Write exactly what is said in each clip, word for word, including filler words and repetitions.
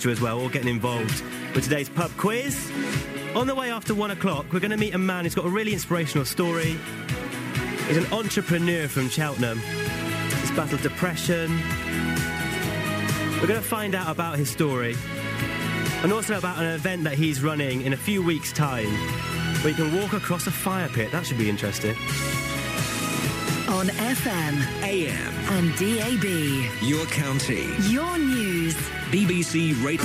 as well, all getting involved with today's pub quiz. On the way after one o'clock, we're going to meet a man who's got a really inspirational story. He's an entrepreneur from Cheltenham. He's battled depression. We're going to find out about his story and also about an event that he's running in a few weeks' time where you can walk across a fire pit. That should be interesting. On F M, A M and D A B. Your county. Your news. B B C Radio.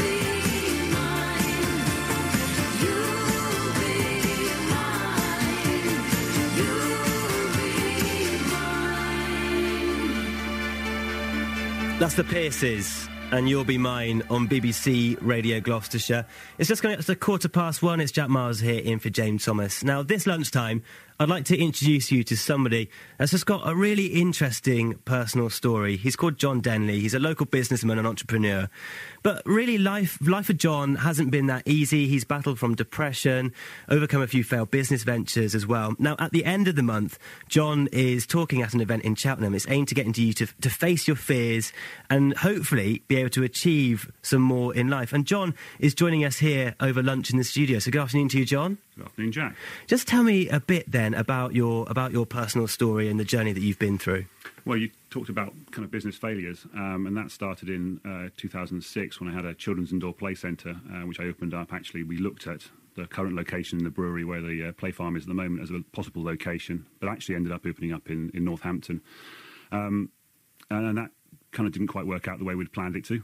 That's the Pierces, and You'll Be Mine on B B C Radio Gloucestershire. It's just going up to quarter past one. It's Jack Miles here in for James Thomas. Now, this lunchtime, I'd like to introduce you to somebody that's just got a really interesting personal story. He's called John Denley. He's a local businessman and entrepreneur. But really, life life for John hasn't been that easy. He's battled from depression, overcome a few failed business ventures as well. Now, at the end of the month, John is talking at an event in Cheltenham. It's aimed to get into you to, to face your fears and hopefully be able to achieve some more in life. And John is joining us here over lunch in the studio. So good afternoon to you, John. Good afternoon, Jack. Just tell me a bit then about your about your personal story and the journey that you've been through. Well, you talked about kind of business failures, um, and that started in uh, two thousand six when I had a children's indoor play centre, uh, which I opened up. Actually, we looked at the current location in the brewery where the uh, play farm is at the moment as a possible location, but actually ended up opening up in, in Northampton. Um, and, and that kind of didn't quite work out the way we'd planned it to.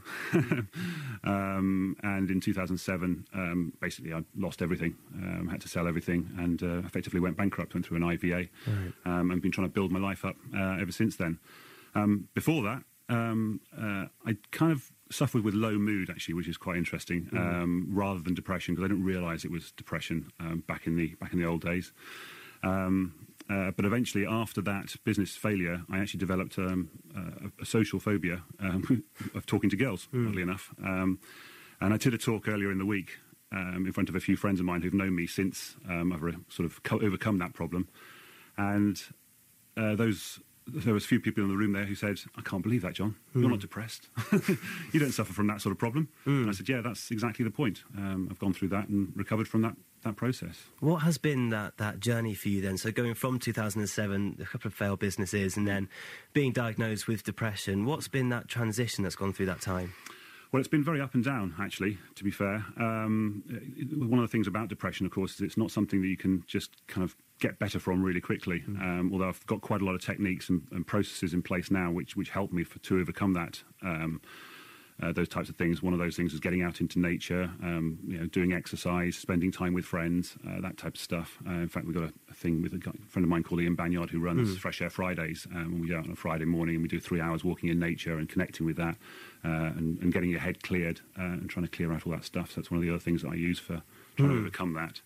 um, and in two thousand seven, um, basically, I lost everything, um, had to sell everything, and uh, effectively went bankrupt, went through an I V A, right. um, and been trying to build my life up uh, ever since then. Um, before that, um, uh, I kind of suffered with low mood, actually, which is quite interesting, mm. um, rather than depression, because I didn't realise it was depression um, back in the back in the old days. Um, Uh, but eventually, after that business failure, I actually developed um, a, a social phobia um, of talking to girls, mm. oddly enough. Um, and I did a talk earlier in the week um, in front of a few friends of mine who've known me since um, I've re- sort of co- overcome that problem. And uh, those there was a few people in the room there who said, "I can't believe that, John. Mm. You're not depressed. You don't suffer from that sort of problem." Mm. And I said, "Yeah, that's exactly the point. Um, I've gone through that and recovered from that that process." What has been that, that journey for you then? So going from two thousand seven, a couple of failed businesses, and then being diagnosed with depression, what's been that transition that's gone through that time? Well, it's been very up and down, actually, to be fair. Um, one of the things about depression, of course, is it's not something that you can just kind of get better from really quickly, mm. um, although I've got quite a lot of techniques and, and processes in place now which, which help me for, to overcome that. Um, Uh, those types of things. One of those things is getting out into nature, um, you know, doing exercise, spending time with friends, uh, that type of stuff. Uh, in fact, we've got a, a thing with a, guy, a friend of mine called Ian Banyard who runs mm. Fresh Air Fridays, um, and we go out on a Friday morning and we do three hours walking in nature and connecting with that uh, and, and getting your head cleared uh, and trying to clear out all that stuff. So that's one of the other things that I use for trying mm. to overcome that.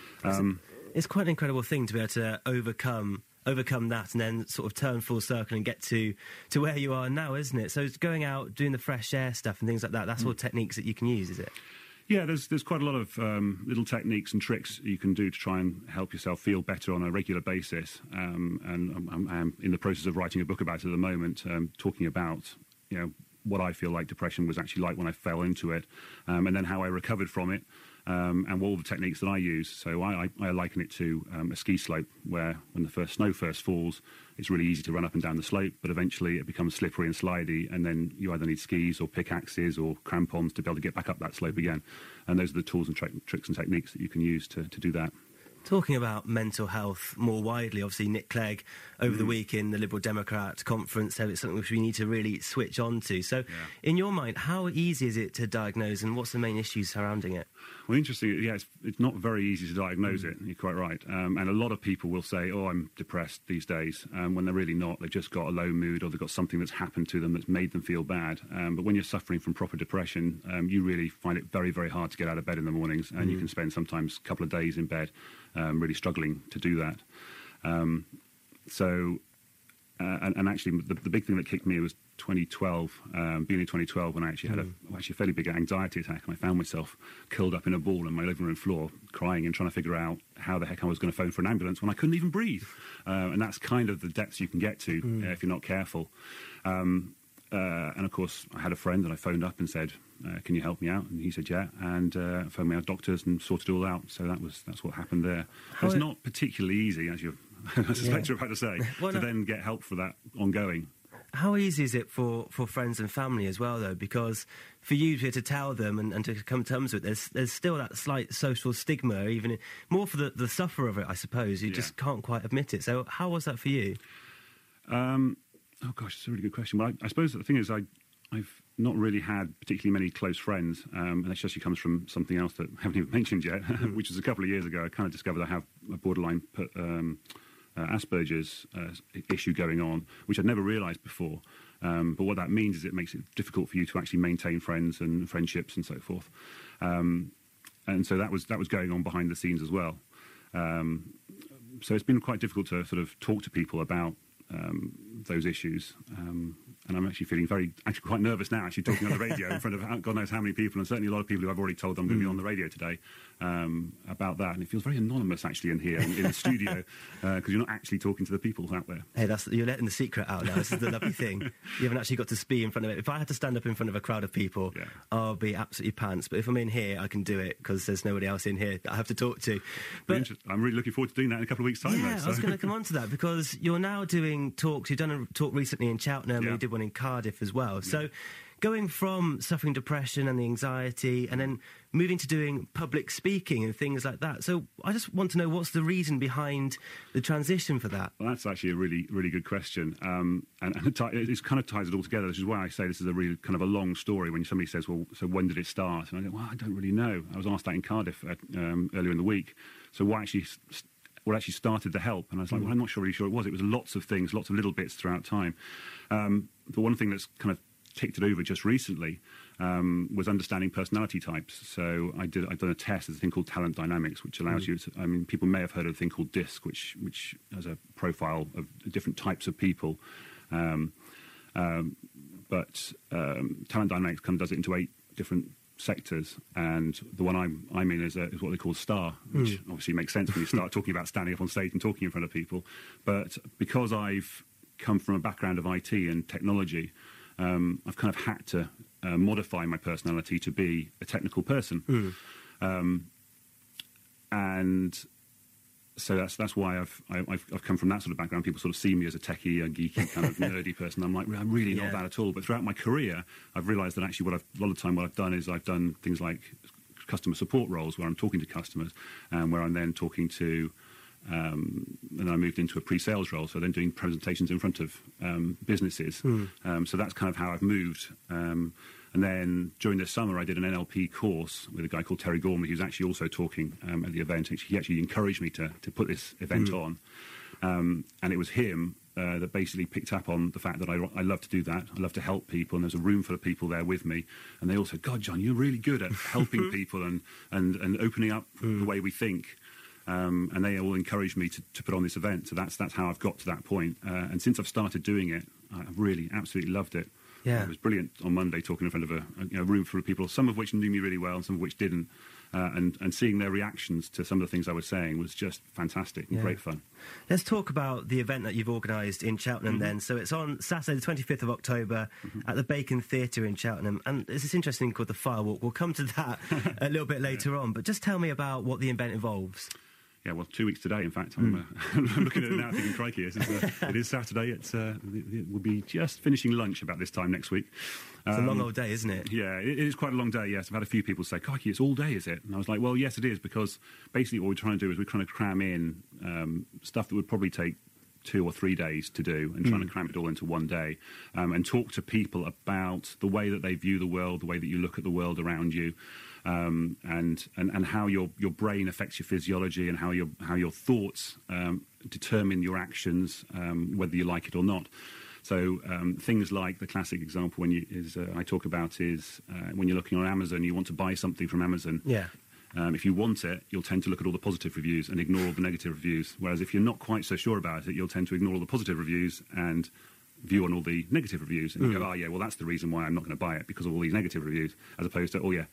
Um, it's, it's quite an incredible thing to be able to overcome overcome that and then sort of turn full circle and get to, to where you are now, isn't it? So it's going out, doing the fresh air stuff and things like that, that's all techniques that you can use, is it? Yeah, there's there's quite a lot of um, little techniques and tricks you can do to try and help yourself feel better on a regular basis. Um, and I'm, I'm in the process of writing a book about it at the moment, um, talking about, you know, what I feel like depression was actually like when I fell into it, um, and then how I recovered from it. Um, and all the techniques that I use. So I, I, I liken it to um, a ski slope where when the first snow first falls, it's really easy to run up and down the slope, but eventually it becomes slippery and slidey, and then you either need skis or pickaxes or crampons to be able to get back up that slope again. And those are the tools and tra- tricks and techniques that you can use to, to do that. Talking about mental health more widely, obviously Nick Clegg over mm. the week in the Liberal Democrat conference said it's something which we need to really switch on to. So yeah. in your mind, how easy is it to diagnose and what's the main issues surrounding it? Well, interesting, yeah, it's, it's not very easy to diagnose mm. it, you're quite right. Um, and a lot of people will say, oh, I'm depressed these days, um, when they're really not. They've just got a low mood or they've got something that's happened to them that's made them feel bad. Um, but when you're suffering from proper depression, um, you really find it very, very hard to get out of bed in the mornings, and mm. you can spend sometimes a couple of days in bed um, really struggling to do that. Um, so, uh, and, and actually the, the big thing that kicked me was twenty twelve, um, beginning of twenty twelve, when I actually had a, actually a fairly big anxiety attack, and I found myself curled up in a ball on my living room floor, crying and trying to figure out how the heck I was going to phone for an ambulance when I couldn't even breathe. Uh, and that's kind of the depths you can get to mm. uh, if you're not careful. Um, uh, and of course, I had a friend that I phoned up and said, uh, can you help me out? And he said, yeah, and uh, phoned me our doctors and sorted it all out. So that was that's what happened there. How It's it- not particularly easy, as you I suspect Yeah. you're about to say, Well, to no. then get help for that ongoing. How easy is it for, for friends and family as well, though? Because for you to, to tell them and, and to come to terms with it, there's, there's still that slight social stigma, even in- more for the, the sufferer of it, I suppose. You Yeah. just can't quite admit it. So how was that for you? Um, oh gosh, it's a really good question. Well, I, I suppose the thing is, I, I've not really had particularly many close friends, um, and that actually comes from something else that I haven't even mentioned yet, which was a couple of years ago. I kind of discovered I have a borderline put, um, uh, Asperger's uh, issue going on, which I'd never realised before. Um, but what that means is it makes it difficult for you to actually maintain friends and friendships and so forth. Um, and so that was that was going on behind the scenes as well. Um, so it's been quite difficult to sort of talk to people about um, those issues. Um, and I'm actually feeling very, actually quite nervous now, actually talking on the radio in front of God knows how many people, and certainly a lot of people who I've already told I'm going to be on the radio today um, about that. And it feels very anonymous actually in here, in, in the studio, because uh, you're not actually talking to the people out there. Hey, that's you're letting the secret out now. This is the lovely thing. You haven't actually got to speak in front of it. If I had to stand up in front of a crowd of people, Yeah. I'll be absolutely pants. But if I'm in here, I can do it because there's nobody else in here that I have to talk to. But Inter- I'm really looking forward to doing that in a couple of weeks' time. yeah, though, I was so- going to come on to that because you're now doing talks. You've done a talk recently in Cheltenham, Yeah. and you did one in Cardiff as well. So going from suffering depression and the anxiety and then moving to doing public speaking and things like that. So I just want to know what's the reason behind the transition for that? Well, that's actually a really, really good question, um, and, and it, ti- it kind of ties it all together. This is why I say this is a really kind of a long story. When somebody says, "Well, so when did it start?" and I go, "Well, I don't really know." I was asked that in Cardiff uh, um, earlier in the week. So what actually, s- what actually started the help? And I was like, "Well, I'm not sure, really sure it was. It was lots of things, lots of little bits throughout time." Um, the one thing that's kind of ticked it over just recently um, was understanding personality types. So I did, I've done a test. There's a thing called Talent Dynamics, which allows mm. you to, I mean, people may have heard of a thing called DISC, which, which has a profile of different types of people. Um, um, but um, Talent Dynamics kind of does it into eight different sectors, and the one I'm, I'm in is, a, is what they call STAR, which mm. obviously makes sense when you start talking about standing up on stage and talking in front of people. But because I've come from a background of I T and technology, Um, I've kind of had to uh, modify my personality to be a technical person, mm. um, and so that's that's why I've, I, I've I've come from that sort of background. People sort of see me as a techie, a geeky, kind of nerdy person. I'm like, I'm really not yeah. that at all. But throughout my career, I've realised that actually, what I've, a lot of the time, what I've done is I've done things like customer support roles where I'm talking to customers, and where I'm then talking to. Um, and I moved into a pre-sales role, so then doing presentations in front of um, businesses. Mm. Um, so that's kind of how I've moved. Um, and then during the summer, I did an N L P course with a guy called Terry Gormley, who's actually also talking um, at the event. He actually encouraged me to, to put this event mm. on. Um, and it was him uh, that basically picked up on the fact that I, I love to do that. I love to help people, and there's a room full of people there with me. And they all said, God, John, you're really good at helping people and, and, and opening up mm. the way we think. Um, and they all encouraged me to, to put on this event. So that's that's how I've got to that point. Uh, and since I've started doing it, I've really absolutely loved it. Yeah. It was brilliant on Monday talking in front of a, a you know, room full of people, some of which knew me really well and some of which didn't. Uh, and, and seeing their reactions to some of the things I was saying was just fantastic and yeah. great fun. Let's talk about the event that you've organised in Cheltenham mm-hmm. then. So it's on Saturday the twenty-fifth of October mm-hmm. at the Bacon Theatre in Cheltenham. And there's this interesting thing called the Firewalk. We'll come to that a little bit later yeah. on. But just tell me about what the event involves. Yeah, well, two weeks today, in fact. I'm, uh, I'm looking at it now thinking, crikey, it is, uh, it is Saturday. It's, uh, it, we'll be just finishing lunch about this time next week. Um, it's a long old day, isn't it? Yeah, it, it is quite a long day, yes. I've had a few people say, crikey, it's all day, is it? And I was like, well, yes, it is, because basically what we're trying to do is we're trying to cram in um, stuff that would probably take two or three days to do, and trying mm. to cram it all into one day, um, and talk to people about the way that they view the world, the way that you look at the world around you, um, and, and and how your your brain affects your physiology, and how your how your thoughts um, determine your actions, um, whether you like it or not. So um, things like the classic example when you is uh, I talk about is uh, when you're looking on Amazon, you want to buy something from Amazon. Yeah. Um, if you want it, you'll tend to look at all the positive reviews and ignore all the negative reviews. Whereas if you're not quite so sure about it, you'll tend to ignore all the positive reviews and view on all the negative reviews. And mm. you go, oh, yeah, well, that's the reason why I'm not going to buy it, because of all these negative reviews, as opposed to, oh, yeah,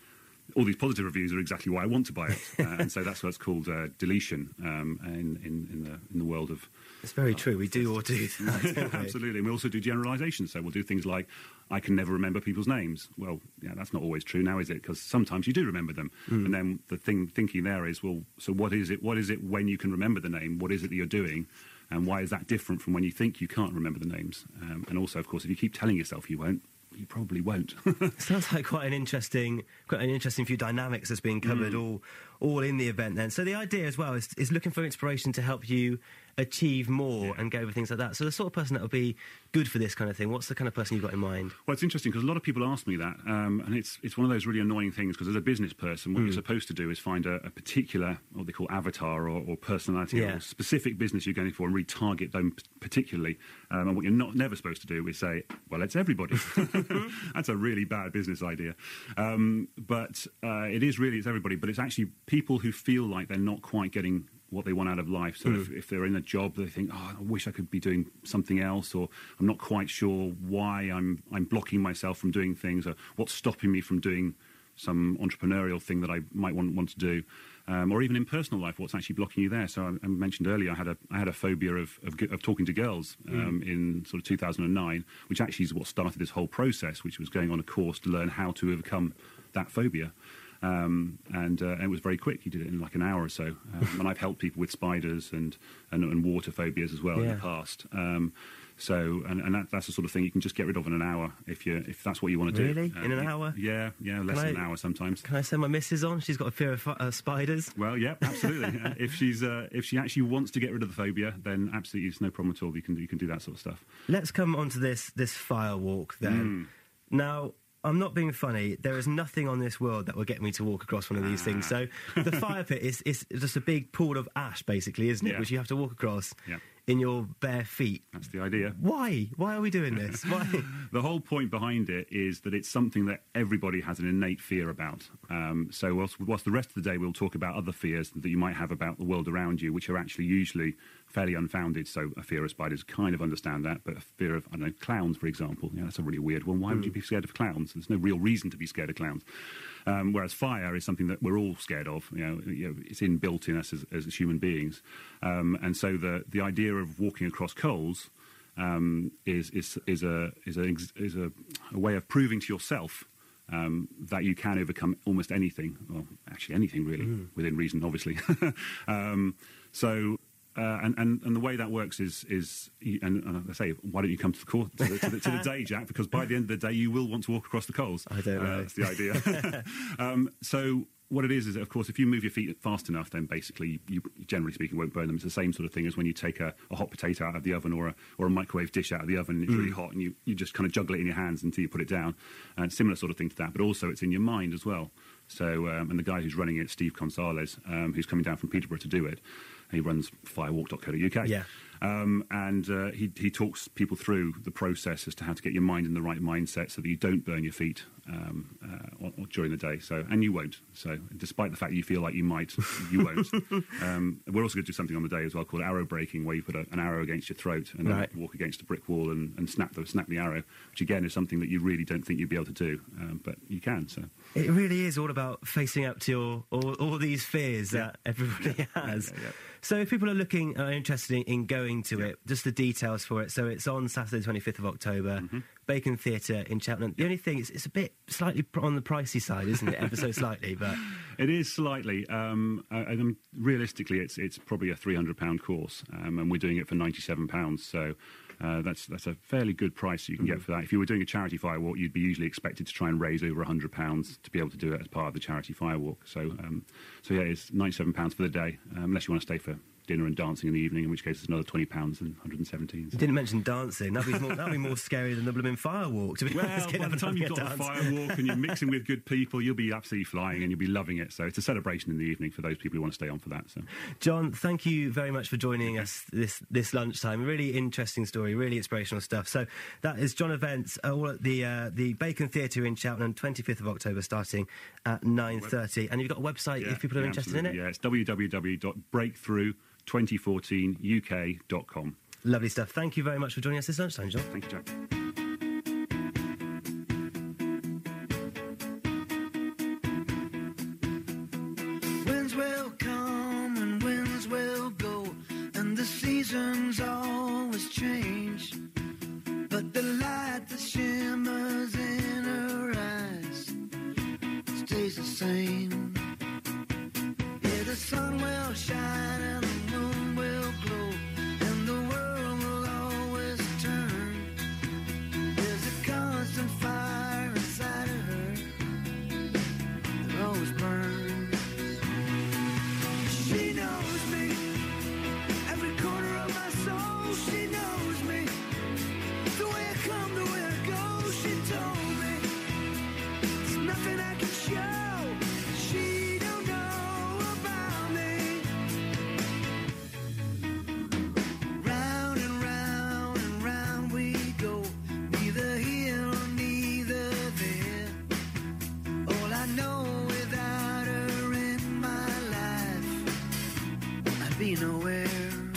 all these positive reviews are exactly why I want to buy it, uh, and so that's what's called uh, deletion um, in, in, in the in the world of. It's very true. We do all do that. Don't we? Absolutely, and we also do generalisations. So we'll do things like, I can never remember people's names. Well, yeah, that's not always true now, is it? Because sometimes you do remember them, mm. and then the thing thinking there is, well, so what is it? What is it when you can remember the name? What is it that you're doing? And why is that different from when you think you can't remember the names? Um, and also, of course, if you keep telling yourself you won't, you probably won't. Sounds like quite an interesting, quite an interesting few dynamics that's being covered mm. all, all in the event. Then, so the idea as well is, is looking for inspiration to help you achieve more yeah. and go over things like that. So the sort of person that will be good for this kind of thing. What's the kind of person you've got in mind? Well, it's interesting because a lot of people ask me that, um, and it's it's one of those really annoying things because as a business person, what mm. you're supposed to do is find a, a particular, what they call avatar or, or personality yeah. or specific business you're going for and retarget them particularly. Um, and what you're not never supposed to do is say, well, it's everybody. That's a really bad business idea. Um, but uh, it is really, it's everybody, but it's actually people who feel like they're not quite getting what they want out of life. So mm. if, if they're in a job, they think, oh, I wish I could be doing something else, or I'm not quite sure why I'm I'm blocking myself from doing things, or what's stopping me from doing some entrepreneurial thing that I might want, want to do, um, or even in personal life, what's actually blocking you there. So I, I mentioned earlier, I had a I had a phobia of of, of talking to girls um, mm. in sort of two thousand nine, which actually is what started this whole process, which was going on a course to learn how to overcome that phobia. Um, and, uh, and it was very quick. You did it in like an hour or so. Um, and I've helped people with spiders and, and, and water phobias as well yeah. in the past. Um, so, and, and that, that's the sort of thing you can just get rid of in an hour if you if that's what you want to really? do. Really? In an hour? Yeah, yeah, less can than I, an hour sometimes. Can I send my missus on? She's got a fear of uh, spiders. Well, yeah, absolutely. uh, if she's uh, if she actually wants to get rid of the phobia, then absolutely it's no problem at all. You can you can do that sort of stuff. Let's come on to this this fire walk then. Mm. Now, I'm not being funny. There is nothing on this world that will get me to walk across one of these ah. things. So the fire pit is, is just a big pool of ash, basically, isn't it? Yeah. Which you have to walk across yeah. in your bare feet. That's the idea. Why? Why are we doing this? Why? The whole point behind it is that it's something that everybody has an innate fear about. Um, so whilst, whilst the rest of the day we'll talk about other fears that you might have about the world around you, which are actually usually fairly unfounded. So a fear of spiders, kind of understand that, but a fear of, I don't know, clowns, for example, yeah, that's a really weird one. Why mm. would you be scared of clowns? There's no real reason to be scared of clowns. Um, whereas fire is something that we're all scared of. You know, you know it's inbuilt in us as, as human beings. Um, and so the the idea of walking across coals um, is is is a is a is a, a way of proving to yourself um, that you can overcome almost anything. Well, actually anything really, mm. within reason, obviously. um, so. Uh, and, and, and the way that works is, is and, and I say, why don't you come to the, court, to, the, to, the, to the day, Jack? Because by the end of the day, you will want to walk across the coals. I don't know. Uh, that's the idea. um, so what it is is, that, of course, if you move your feet fast enough, then basically, you, generally speaking, won't burn them. It's the same sort of thing as when you take a, a hot potato out of the oven or a, or a microwave dish out of the oven and it's mm. really hot and you, you just kind of juggle it in your hands until you put it down. And similar sort of thing to that, but also it's in your mind as well. So, um, and the guy who's running it, Steve Gonzalez, um, who's coming down from Peterborough to do it, he runs firewalk dot co dot U K. Yeah. Um, and uh, he, he talks people through the process as to how to get your mind in the right mindset so that you don't burn your feet um, uh, or, or during the day. So, and you won't. So, despite the fact you feel like you might, you won't. um, we're also going to do something on the day as well called arrow breaking, where you put a, an arrow against your throat and then right. walk against a brick wall and, and snap the snap the arrow, which again is something that you really don't think you'd be able to do, um, but you can. So, it really is all about facing up to your all, all these fears yeah. that everybody has. Yeah, yeah, yeah. So, if people are looking, are interested in, in going to yeah. it, just the details for it. So it's on Saturday, the twenty-fifth of October, mm-hmm. Bacon Theatre in Cheltenham. The only thing is, it's a bit slightly on the pricey side, isn't it? Ever so slightly, but it is slightly. Um, I, I, realistically, it's it's probably a three hundred pound course, um, and we're doing it for ninety-seven pounds. So. Uh, that's that's a fairly good price you can mm-hmm. get for that. If you were doing a charity firewalk, you'd be usually expected to try and raise over one hundred pounds to be able to do it as part of the charity firewalk. So, um, so yeah, it's ninety-seven pounds for the day, um, unless you want to stay for dinner and dancing in the evening, in which case it's another twenty pounds and one hundred seventeen. So. You didn't mention dancing. That'd be more, that'd be more scary than the blooming firewalk, to be well, honest. By the time you've got a firewalk and you're mixing with good people, you'll be absolutely flying and you'll be loving it. So it's a celebration in the evening for those people who want to stay on for that. So, John, thank you very much for joining us this this lunchtime. Really interesting story, really inspirational stuff. So that is John Events, uh, all at the uh, the Bacon Theatre in Cheltenham, twenty-fifth of October, starting at nine thirty. And you've got a website yeah, if people are yeah, interested absolutely. in it? Yeah, it's w w w dot breakthrough twenty fourteen U K dot com. Lovely stuff. Thank you very much for joining us this lunchtime, John. Thank you, Jack. Rains will come and winds will go, and the seasons always change. But the light that shimmers in her eyes stays the same. Yeah, the sun will shine and the moon will glow, and the world will always turn. There's a constant fire inside of her that always burns. She knows me, every corner of my soul. She knows me, the way I come, the way I go. She told me there's nothing I can show she don't know about me. Round and round and round we go, neither here or neither there. All I know, without her in my life, I'd be nowhere.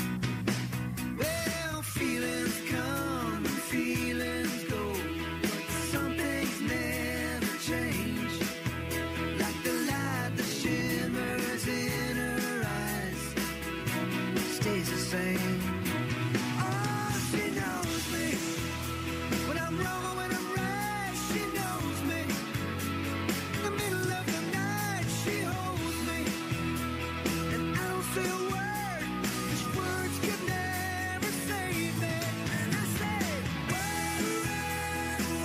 Well, feelings come and feelings go, but some things never change. Like the light that shimmers in her eyes stays the same. Oh, she knows me, when I'm wrong or when I'm right. She knows me, in the middle of the night. She holds me, and I don't say a word, 'cause words could never save me. And I say, whoa, whoa,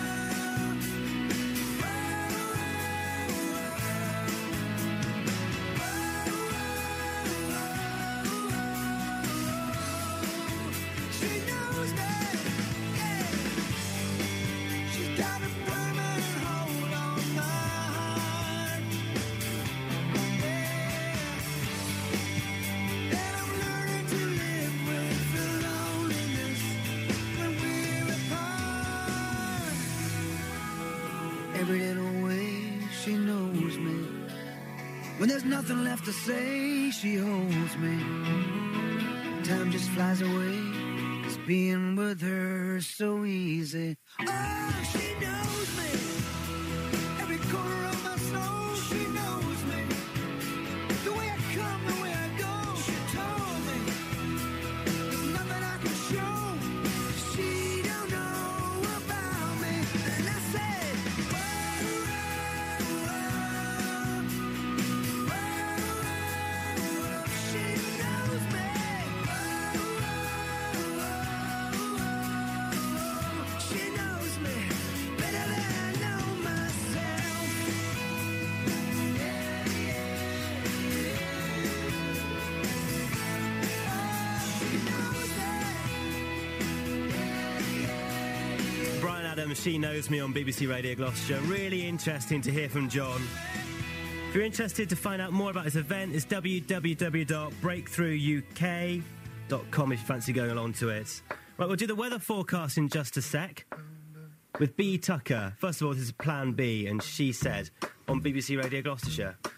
she knows me, yeah. She's got a permanent hold on my heart, yeah. And I'm learning to live with the loneliness when we're apart. Every little way she knows me, when there's nothing left to say, she holds me. Time just flies away, 'cause being with her is so easy. Oh, she knows me, every corner of my soul. She knows me, the way I come, the way I go. She told me there's nothing I can show she don't know about me. And I said, whoa, whoa, whoa, whoa, she knows me. Whoa, whoa, whoa, she knows me better than I know myself. Yeah, yeah, yeah. Oh, she knows me. Brian Adams, She Knows Me on B B C Radio Gloucestershire. Really interesting to hear from John. If you're interested to find out more about this event, it's w w w dot breakthrough u k dot com if you fancy going along to it. Right, we'll do the weather forecast in just a sec with B Tucker. First of all, this is Plan B, and She Said on B B C Radio Gloucestershire.